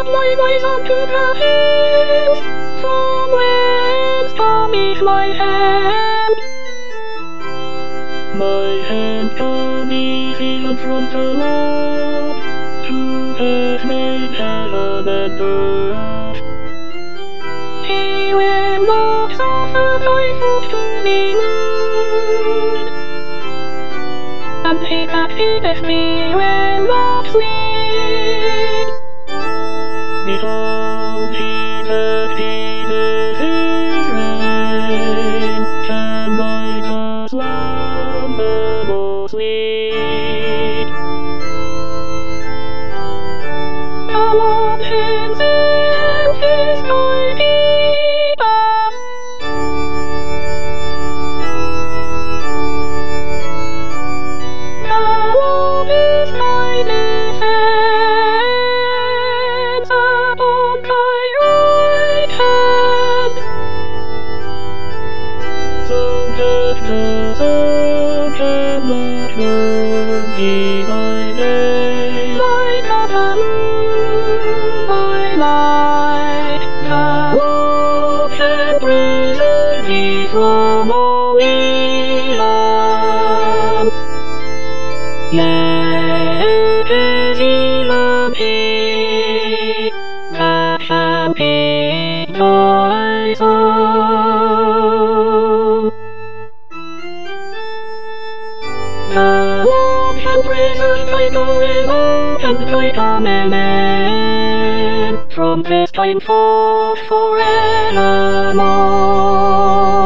my ways unto the hills, from whence cometh my hand. My hand cometh even from the Lord, who hath made heaven and earth. He will not suffer thy foot to be moved, and he that feedeth thee will not sleep. Behold, he that feedeth Israel can neither slumber nor sleep. The Lord himself is thy keeper. The Lord is thy defense upon thy right hand. So that the sun cannot burn thee by day, neither the moon by night. The Lord can preserve thee from all evil. Yea, it is even he that shall keep thy soul. The Lord shall preserve thy going out and thy coming in, from this time forth forevermore.